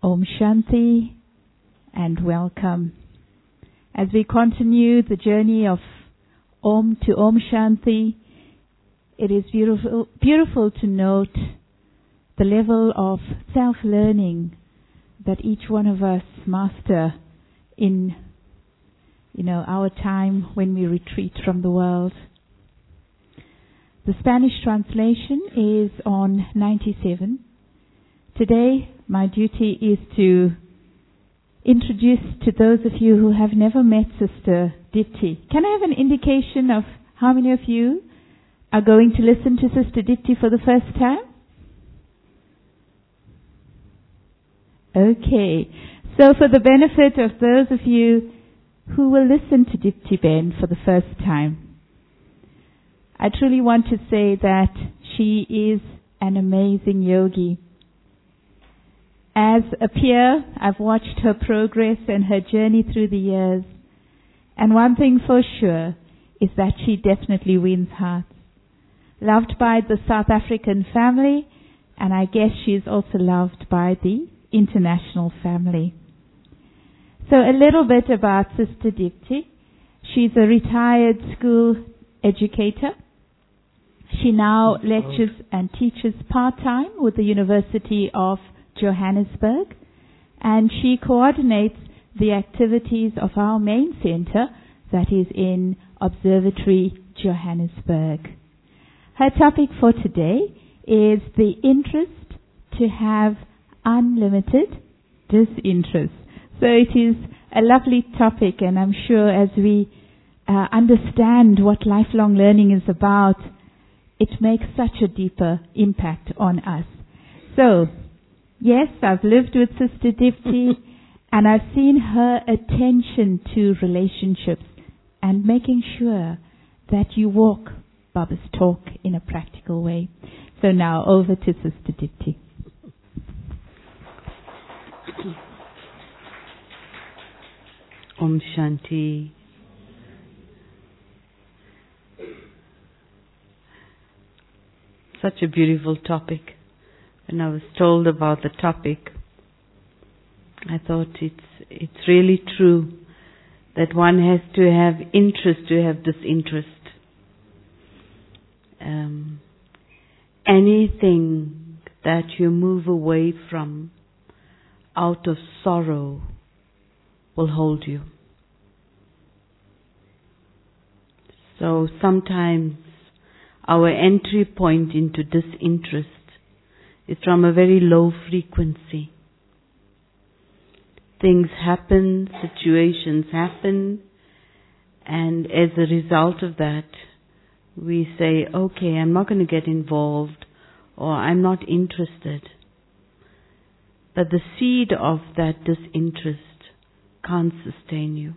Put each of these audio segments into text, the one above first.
Om Shanti and welcome. As we continue the journey of Om to Om Shanti, it is beautiful to note the level of self-learning that each one of us master in our time when we retreat from the world. The Spanish translation is on 97. Today, my duty is to introduce to those of you who have never met Sister Dipti. Can I have an indication of how many of you are going to listen to Sister Dipti for the first time? Okay. So for the benefit of those of you who will listen to Dipti Ben for the first time, I truly want to say that she is an amazing yogi. As a peer, I've watched her progress and her journey through the years. And one thing for sure is that she definitely wins hearts. Loved by the South African family, and I guess she is also loved by the international family. So a little bit about Sister Dipti. She's a retired school educator. She now lectures and teaches part-time with the University of Johannesburg, and she coordinates the activities of our main center that is in Observatory Johannesburg. Her topic for today is the interest to have unlimited disinterest. So it is a lovely topic, and I'm sure as we understand what lifelong learning is about, it makes such a deeper impact on us. So, yes, I've lived with Sister Dipti, and I've seen her attention to relationships and making sure that you walk Baba's talk in a practical way. So now over to Sister Dipti. Om Shanti. Such a beautiful topic. When I was told about the topic, I thought it's really true that one has to have interest to have disinterest. Anything that you move away from out of sorrow will hold you. So sometimes our entry point into disinterest is from a very low frequency. Things happen, situations happen, and as a result of that, we say, okay, I'm not going to get involved, or I'm not interested. But the seed of that disinterest can't sustain you.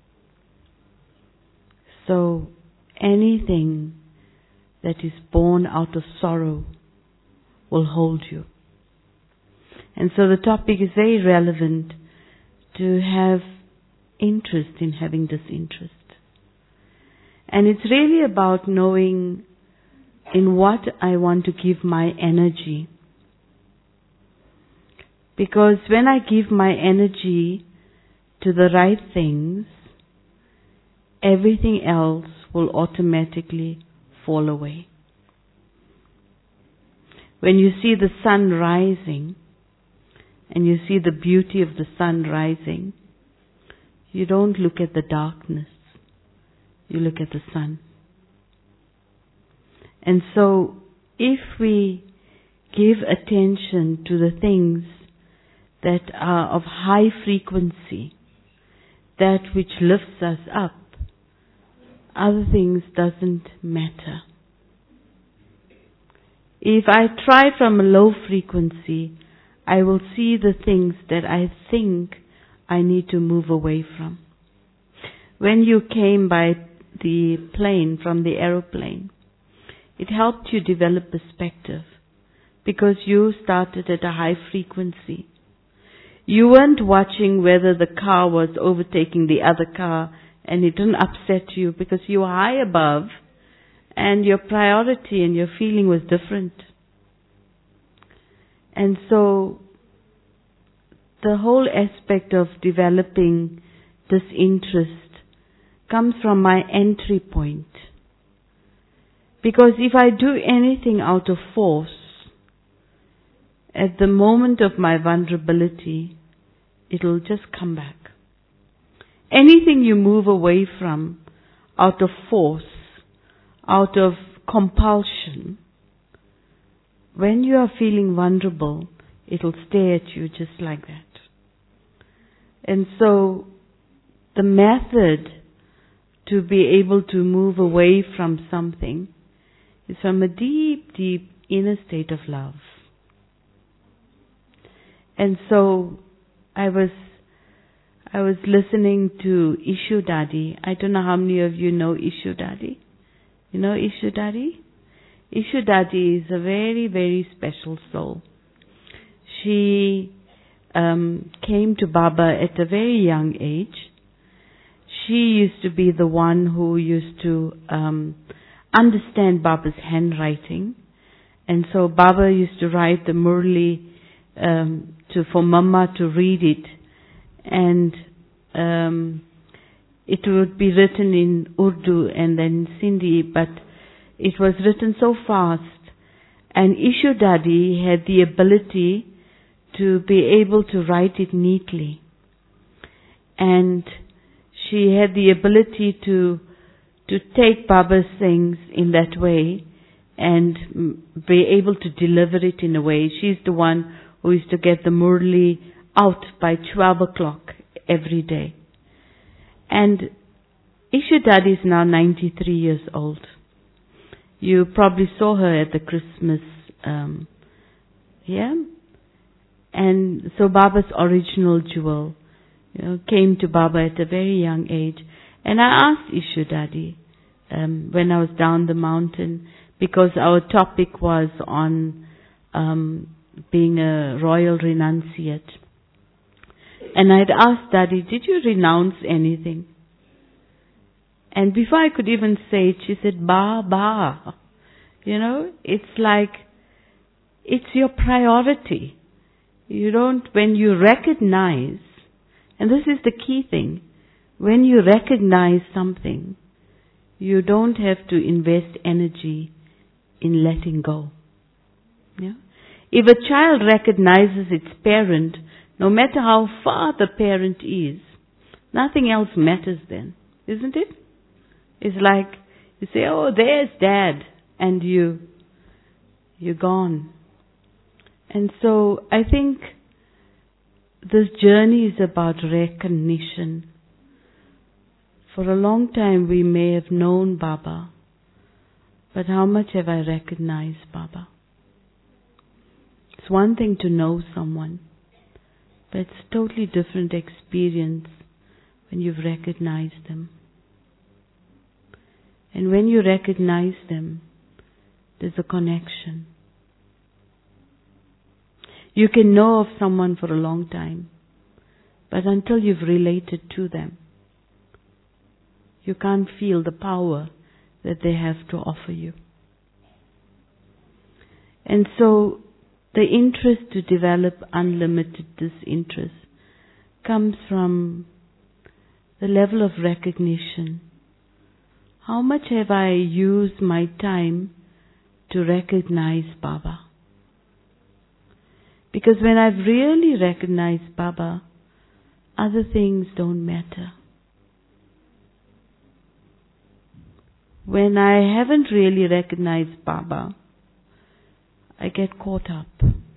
So anything that is born out of sorrow will hold you. And so the topic is very relevant to have interest in having disinterest. And it's really about knowing in what I want to give my energy. Because when I give my energy to the right things, everything else will automatically fall away. When you see the sun rising, and you see the beauty of the sun rising, you don't look at the darkness, you look at the sun. And so, if we give attention to the things that are of high frequency, that which lifts us up, other things doesn't matter. If I try from a low frequency, I will see the things that I think I need to move away from. When you came by the plane, from the aeroplane, it helped you develop perspective because you started at a high frequency. You weren't watching whether the car was overtaking the other car, and it didn't upset you because you were high above and your priority and your feeling was different. And so the whole aspect of developing this interest comes from my entry point. Because if I do anything out of force, at the moment of my vulnerability, it'll just come back. Anything you move away from out of force, out of compulsion, when you are feeling vulnerable, it'll stay at you just like that. And so, the method to be able to move away from something is from a deep, deep inner state of love. And so, I was listening to Ishu Dadi. I don't know how many of you know Ishu Dadi. You know Ishu Dadi? Ishu Dadi is a very, very special soul. She came to Baba at a very young age. She used to be the one who used to understand Baba's handwriting. And so Baba used to write the Murli for Mama to read it. And it would be written in Urdu and then Sindhi, but it was written so fast. And Ishu Dadi had the ability to be able to write it neatly. And she had the ability to take Baba's things in that way and be able to deliver it in a way. She's the one who used to get the Murli out by 12 o'clock every day. And Ishu Dadi is now 93 years old. You probably saw her at the Christmas, And so Baba's original jewel, came to Baba at a very young age. And I asked Ishu Dadi, when I was down the mountain, because our topic was on being a royal renunciate. And I'd asked Dadi, did you renounce anything? And before I could even say it, she said, Ba. It's like, it's your priority. When you recognize, and this is the key thing, when you recognize something, you don't have to invest energy in letting go. Yeah? If a child recognizes its parent, no matter how far the parent is, nothing else matters then, isn't it? It's like, you say, oh, there's Dad, and you're gone. And so, I think this journey is about recognition. For a long time we may have known Baba, but how much have I recognized Baba? It's one thing to know someone, but it's a totally different experience when you've recognized them. And when you recognize them, there's a connection. You can know of someone for a long time, but until you've related to them, you can't feel the power that they have to offer you. And so, the interest to develop unlimited disinterest comes from the level of recognition. How much have I used my time to recognize Baba? Because when I've really recognized Baba, other things don't matter. When I haven't really recognized Baba, I get caught up.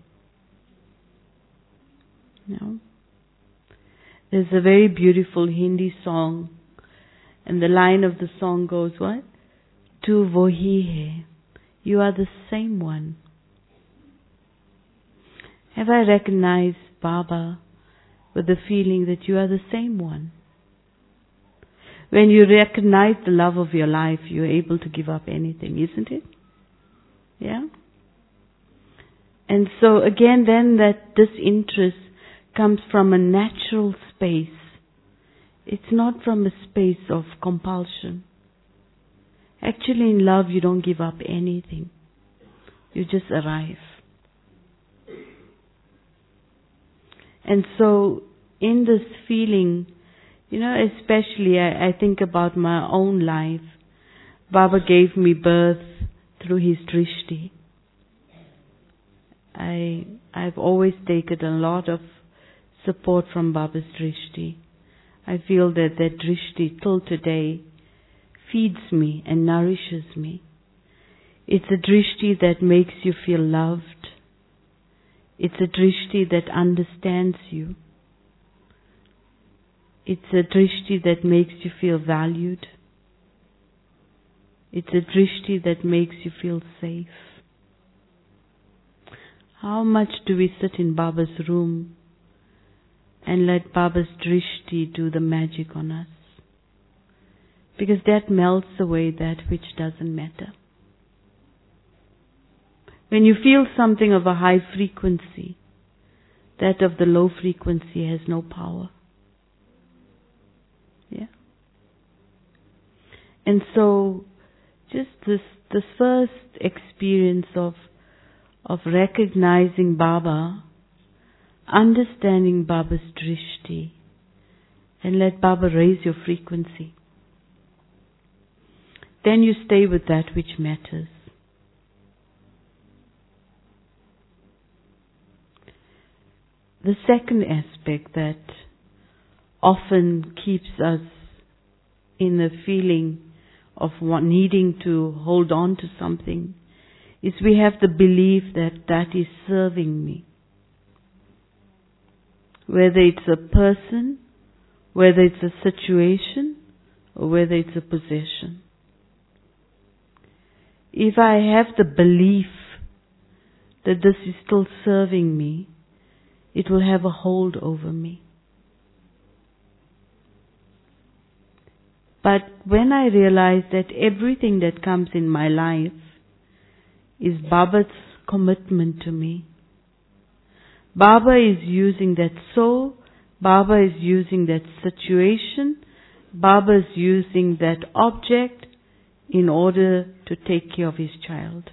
There's a very beautiful Hindi song, and the line of the song goes, what? Tu wohi hai. You are the same one. Have I recognized Baba with the feeling that you are the same one? When you recognize the love of your life, you're able to give up anything, isn't it? Yeah? And so again, then that disinterest comes from a natural space. It's not from a space of compulsion. Actually, in love, you don't give up anything. You just arrive. And so in this feeling, especially I think about my own life. Baba gave me birth through his drishti. I've always taken a lot of support from Baba's drishti. I feel that drishti till today feeds me and nourishes me. It's a drishti that makes you feel loved. It's a drishti that understands you. It's a drishti that makes you feel valued. It's a drishti that makes you feel safe. How much do we sit in Baba's room and let Baba's drishti do the magic on us? Because that melts away that which doesn't matter. When you feel something of a high frequency, that of the low frequency has no power. Yeah. And so, just this first experience of recognizing Baba, understanding Baba's drishti, and let Baba raise your frequency. Then you stay with that which matters. The second aspect that often keeps us in the feeling of needing to hold on to something is we have the belief that is serving me. Whether it's a person, whether it's a situation, or whether it's a possession. If I have the belief that this is still serving me, it will have a hold over me. But when I realize that everything that comes in my life is Baba's commitment to me, Baba is using that soul, Baba is using that situation, Baba is using that object in order to take care of his child.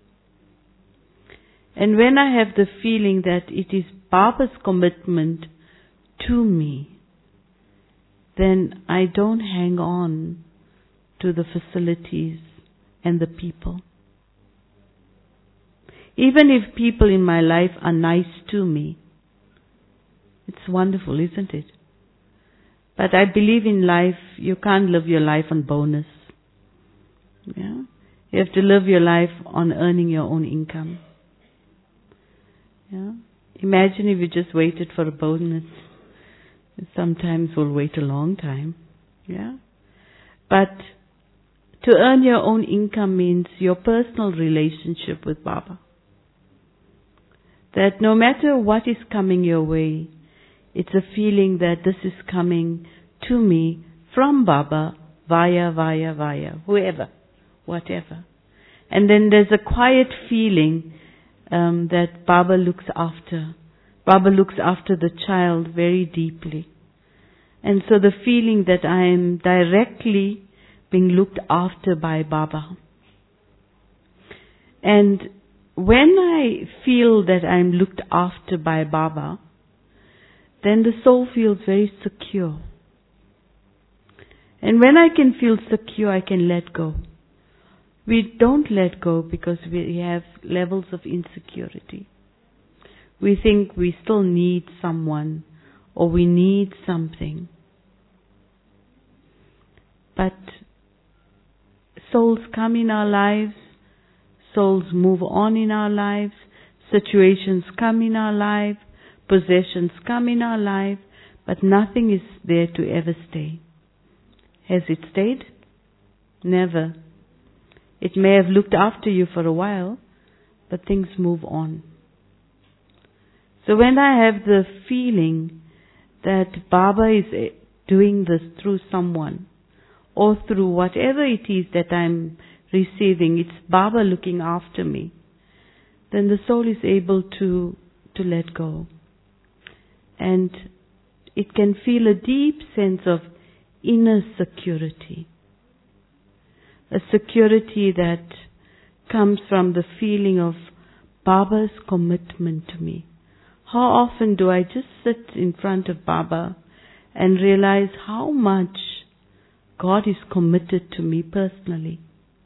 And when I have the feeling that it is Baba's commitment to me, then I don't hang on to the facilities and the people. Even if people in my life are nice to me, it's wonderful, isn't it? But I believe in life, you can't live your life on bonus. Yeah? You have to live your life on earning your own income. Yeah? Imagine if you just waited for a bonus. Sometimes we'll wait a long time. Yeah? But to earn your own income means your personal relationship with Baba. That no matter what is coming your way, it's a feeling that this is coming to me from Baba via, whoever, whatever. And then there's a quiet feeling that Baba looks after. Baba looks after the child very deeply. And so the feeling that I am directly being looked after by Baba. And when I feel that I am looked after by Baba, then the soul feels very secure. And when I can feel secure, I can let go. We don't let go because we have levels of insecurity. We think we still need someone or we need something. But souls come in our lives, souls move on in our lives, situations come in our life, possessions come in our life, but nothing is there to ever stay. Has it stayed? Never. It may have looked after you for a while, but things move on. So when I have the feeling that Baba is doing this through someone, or through whatever it is that I'm receiving, it's Baba looking after me, then the soul is able to let go. And it can feel a deep sense of inner security. A security that comes from the feeling of Baba's commitment to me. How often do I just sit in front of Baba and realize how much God is committed to me personally?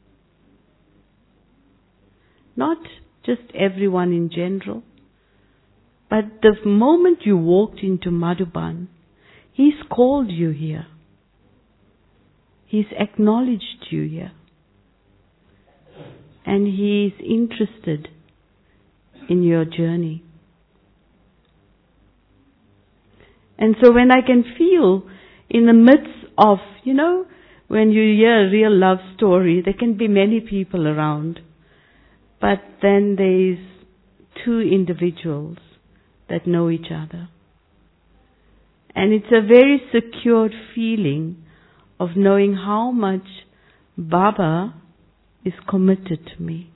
Not just everyone in general, but the moment you walked into Madhuban, He's called you here. He's acknowledged you here. And He is interested in your journey. And so when I can feel in the midst of, when you hear a real love story, there can be many people around. But then there's two individuals that know each other. And it's a very secured feeling of knowing how much Baba is committed to me.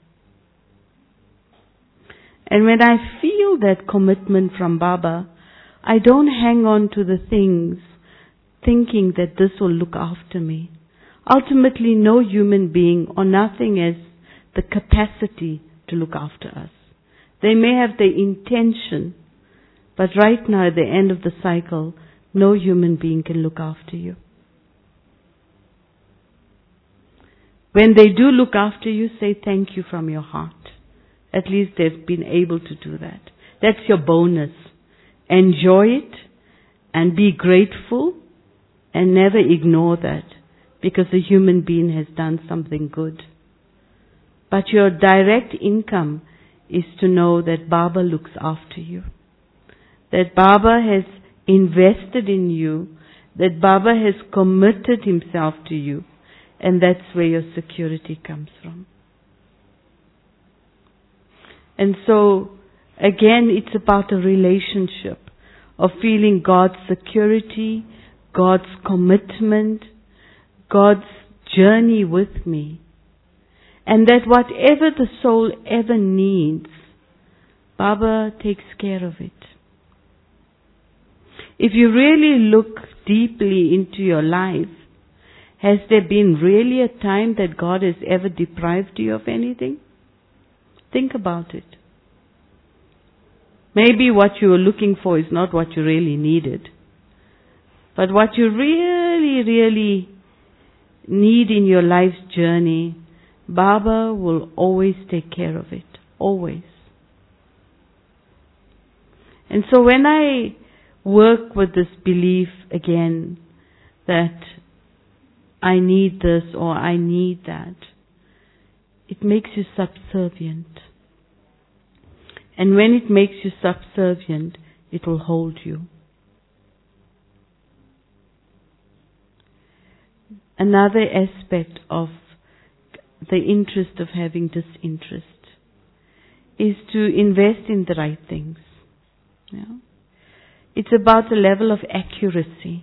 And when I feel that commitment from Baba, I don't hang on to the things thinking that this will look after me. Ultimately, no human being or nothing has the capacity to look after us. They may have the intention, but right now at the end of the cycle, no human being can look after you. When they do look after you, say thank you from your heart. At least they've been able to do that. That's your bonus. Enjoy it and be grateful and never ignore that because a human being has done something good. But your direct income is to know that Baba looks after you. That Baba has invested in you. That Baba has committed himself to you. And that's where your security comes from. And so, again, it's about a relationship of feeling God's security, God's commitment, God's journey with me. And that whatever the soul ever needs, Baba takes care of it. If you really look deeply into your life, has there been really a time that God has ever deprived you of anything? Think about it. Maybe what you were looking for is not what you really needed. But what you really, really need in your life's journey, Baba will always take care of it. Always. And so when I work with this belief again, that I need this or I need that, it makes you subservient. And when it makes you subservient, it will hold you. Another aspect of the interest of having disinterest is to invest in the right things. Yeah? It's about the level of accuracy.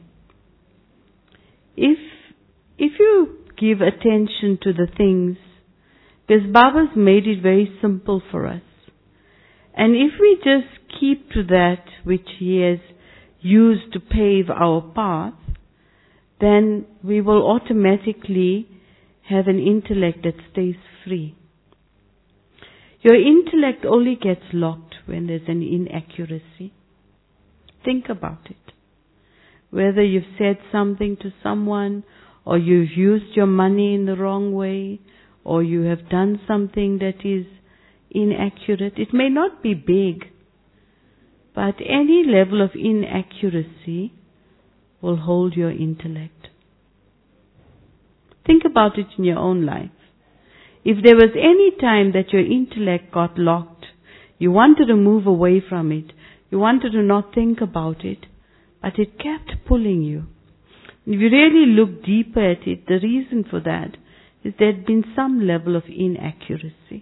If you give attention to the things, because Baba's made it very simple for us. And if we just keep to that which He has used to pave our path, then we will automatically have an intellect that stays free. Your intellect only gets locked when there's an inaccuracy. Think about it. Whether you've said something to someone, or you've used your money in the wrong way, or you have done something that is inaccurate. It may not be big, but any level of inaccuracy will hold your intellect. Think about it in your own life. If there was any time that your intellect got locked, you wanted to move away from it, you wanted to not think about it, but it kept pulling you. If you really look deeper at it, the reason for that is there had been some level of inaccuracy.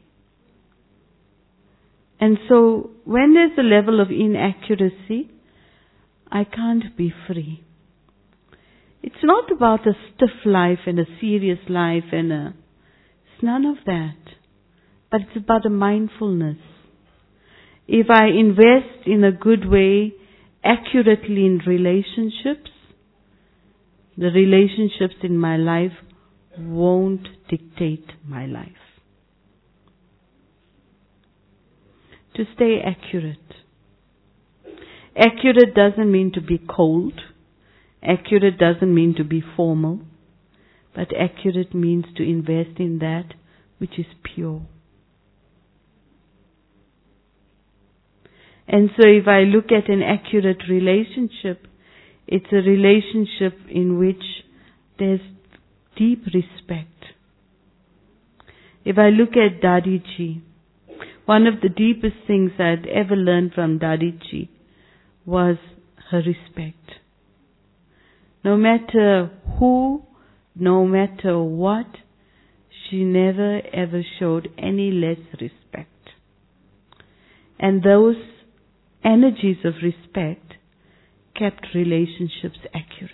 And so, when there's a level of inaccuracy, I can't be free. It's not about a stiff life and a serious life it's none of that. But it's about a mindfulness. If I invest in a good way, accurately in relationships, the relationships in my life won't dictate my life. To stay accurate. Accurate doesn't mean to be cold. Accurate doesn't mean to be formal. But accurate means to invest in that which is pure. And so if I look at an accurate relationship, it's a relationship in which there's deep respect. If I look at Dadiji, one of the deepest things I'd ever learned from Dadiji was her respect. No matter who, no matter what, she never ever showed any less respect. And those energies of respect kept relationships accurate.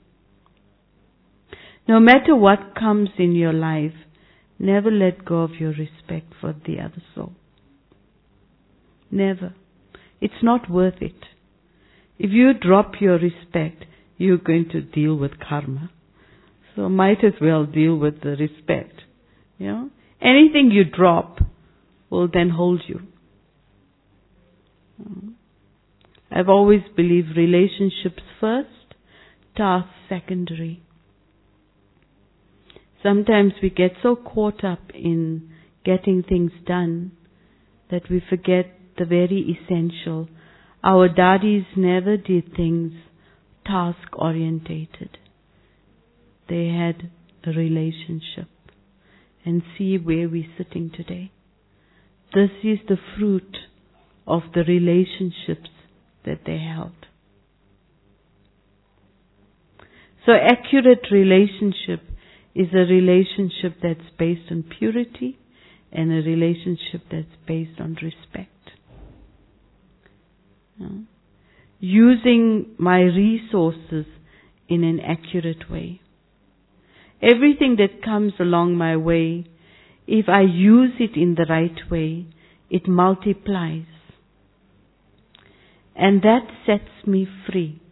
No matter what comes in your life, never let go of your respect for the other soul. Never. It's not worth it. If you drop your respect, you're going to deal with karma. So might as well deal with the respect. You know? Anything you drop will then hold you. I've always believed relationships first, tasks secondary. Sometimes we get so caught up in getting things done that we forget the very essential. Our daddies never did things task-orientated. They had a relationship. And see where we're sitting today. This is the fruit of the relationships that they held. So accurate relationship is a relationship that's based on purity and a relationship that's based on respect. Using my resources in an accurate way. Everything that comes along my way, if I use it in the right way, it multiplies. And that sets me free.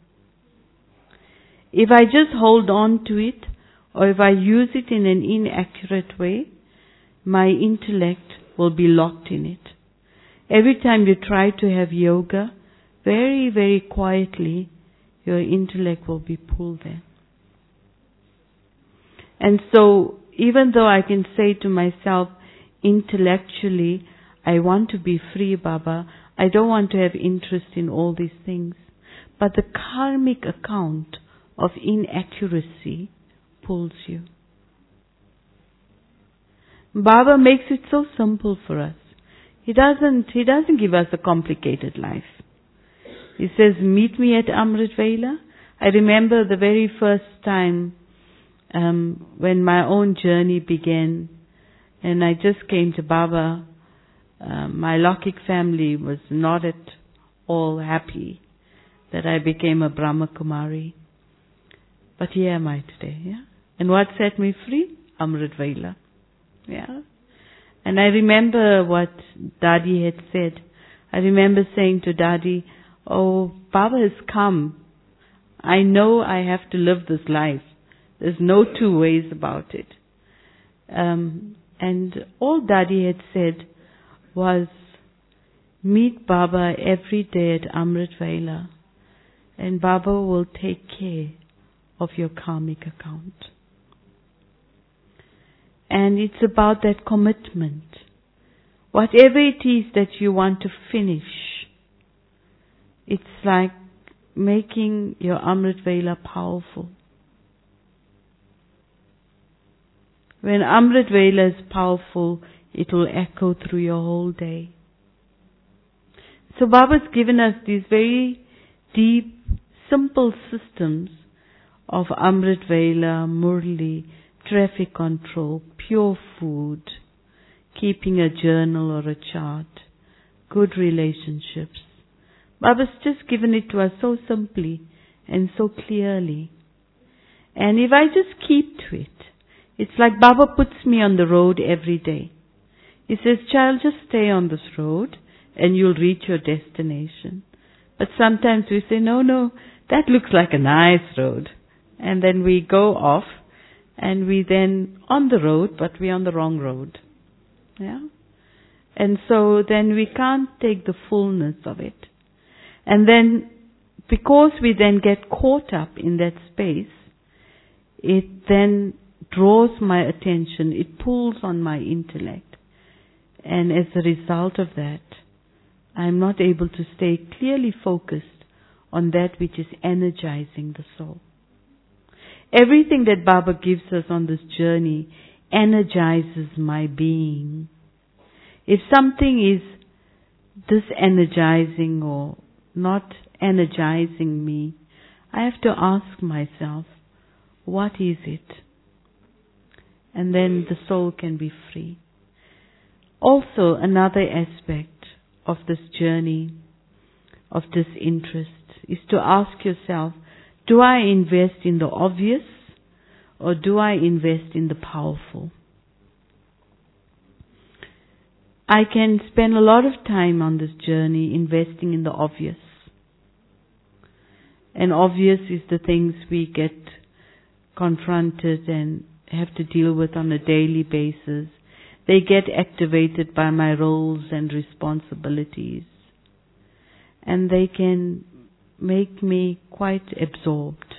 If I just hold on to it, or if I use it in an inaccurate way, my intellect will be locked in it. Every time you try to have yoga, very, very quietly, your intellect will be pulled there. And so, even though I can say to myself, intellectually, I want to be free, Baba, I don't want to have interest in all these things. But the karmic account of inaccuracy pulls you. Baba makes it so simple for us. He doesn't give us a complicated life. He says, meet me at Amrit Vela. I remember the very first time when my own journey began, and I just came to Baba. My Lokik family was not at all happy that I became a Brahma Kumari. But here am I today, yeah? And what set me free? Amrit Vela. Yeah? And I remember what Daddy had said. I remember saying to Daddy, oh, Baba has come. I know I have to live this life. There's no two ways about it. And all Daddy had said was, meet Baba every day at Amrit Vela, and Baba will take care of your karmic account. And it's about that commitment. Whatever it is that you want to finish, it's like making your Amrit Vela powerful. When Amrit Vela is powerful, it will echo through your whole day. So Baba's given us these very deep, simple systems of Amrit Vela, Murli, traffic control, pure food, keeping a journal or a chart, good relationships. Baba's just given it to us so simply and so clearly. And if I just keep to it, it's like Baba puts me on the road every day. He says, child, just stay on this road and you'll reach your destination. But sometimes we say, no, that looks like a nice road. And then we go off and we then on the road, but we're on the wrong road. Yeah? And so then we can't take the fullness of it. And then because we then get caught up in that space, it then draws my attention, it pulls on my intellect. And as a result of that, I'm not able to stay clearly focused on that which is energizing the soul. Everything that Baba gives us on this journey energizes my being. If something is disenergizing or not energizing me, I have to ask myself, what is it? And then the soul can be free. Also, another aspect of this journey, of this interest, is to ask yourself, do I invest in the obvious or do I invest in the powerful? I can spend a lot of time on this journey investing in the obvious. And obvious is the things we get confronted and have to deal with on a daily basis. They get activated by my roles and responsibilities. And they can make me quite absorbed.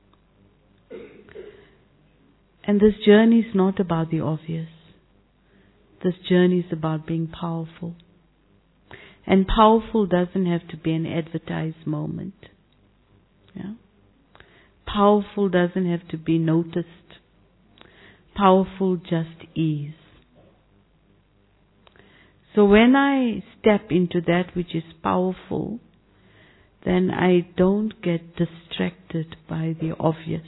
And this journey is not about the obvious. This journey is about being powerful. And powerful doesn't have to be an advertised moment. Yeah? Powerful doesn't have to be noticed. Powerful just is. So when I step into that which is powerful, then I don't get distracted by the obvious.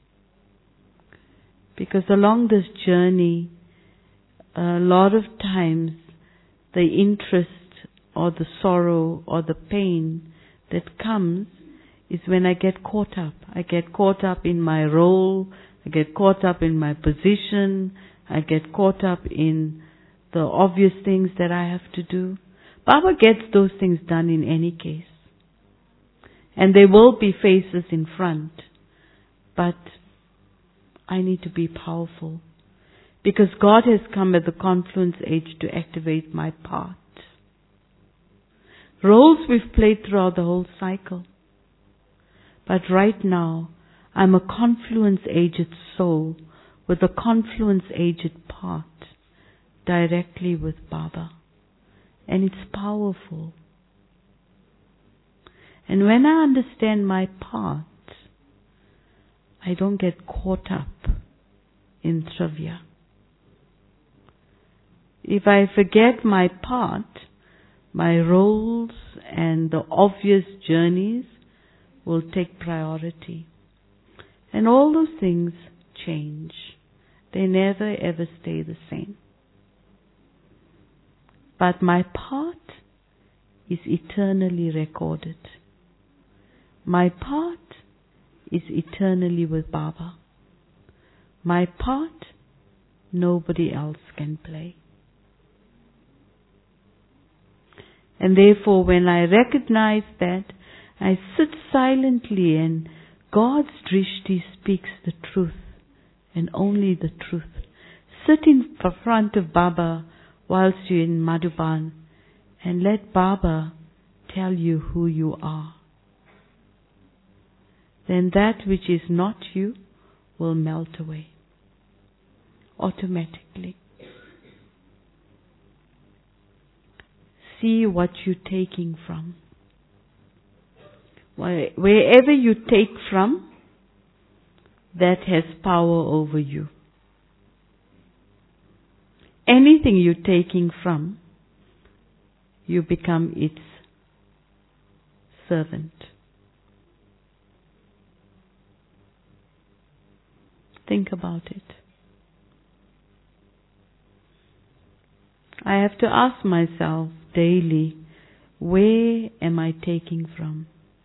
Because along this journey, a lot of times the interest or the sorrow or the pain that comes is when I get caught up. I get caught up in my role, I get caught up in my position, I get caught up in the obvious things that I have to do. Baba gets those things done in any case. And there will be faces in front. But I need to be powerful. Because God has come at the confluence age to activate my part. Roles we've played throughout the whole cycle. But right now, I'm a confluence-aged soul with a confluence-aged part directly with Baba. And it's powerful. And when I understand my part, I don't get caught up in trivia. If I forget my part, my roles and the obvious journeys will take priority. And all those things change. They never ever stay the same. But my part is eternally recorded. My part is eternally with Baba. My part, nobody else can play. And therefore, when I recognize that, I sit silently and God's drishti speaks the truth and only the truth. Sit in front of Baba whilst you're in Madhuban and let Baba tell you who you are. Then that which is not you will melt away automatically. See what you're taking from. Wherever you take from, that has power over you. Anything you're taking from, you become its servant. Think about it. I have to ask myself daily, where am I taking from?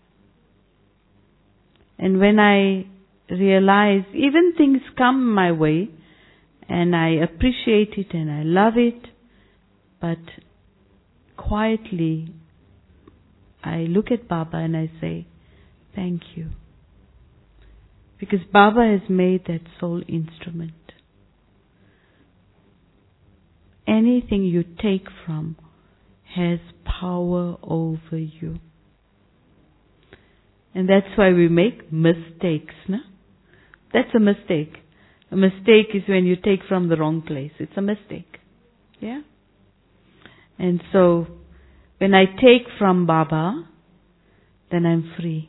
And when I realize even things come my way and I appreciate it and I love it, but quietly I look at Baba and I say, thank you. Because Baba has made that soul instrument. Anything you take from has power over you. And that's why we make mistakes, no? That's a mistake. A mistake is when you take from the wrong place. It's a mistake. Yeah? And so, when I take from Baba, then I'm free.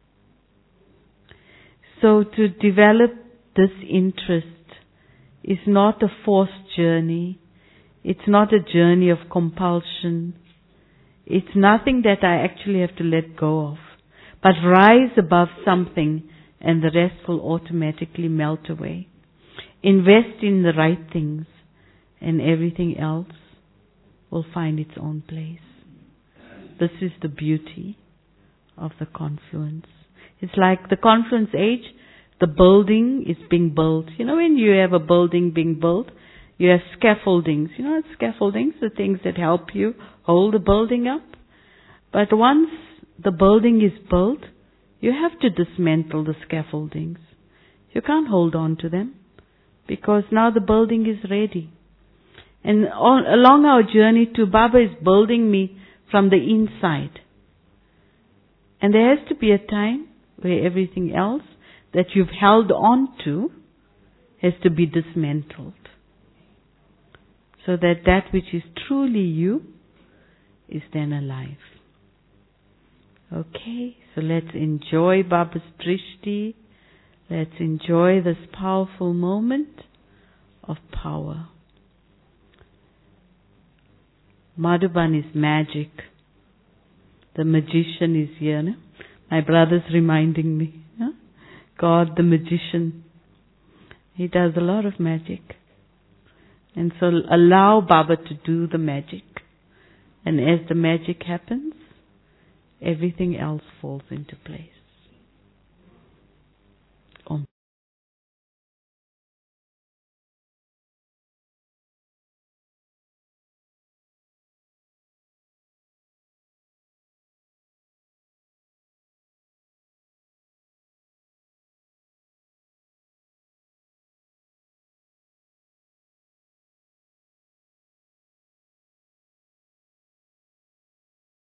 So to develop this interest is not a forced journey. It's not a journey of compulsion. It's nothing that I actually have to let go of. But rise above something and the rest will automatically melt away. Invest in the right things and everything else will find its own place. This is the beauty of the confluence. It's like the confluence age, the building is being built. You know, when you have a building being built, you have scaffoldings. You know what scaffoldings? The things that help you hold the building up. But once the building is built, you have to dismantle the scaffoldings. You can't hold on to them because now the building is ready. And along our journey to Baba is building me from the inside. And there has to be a time where everything else that you've held on to has to be dismantled. So that that which is truly you is then alive. Okay, so let's enjoy Baba's Drishti. Let's enjoy this powerful moment of power. Madhuban is magic. The magician is here. No? My brother's reminding me. No? God, the magician. He does a lot of magic. And so allow Baba to do the magic. And as the magic happens, everything else falls into place. Om.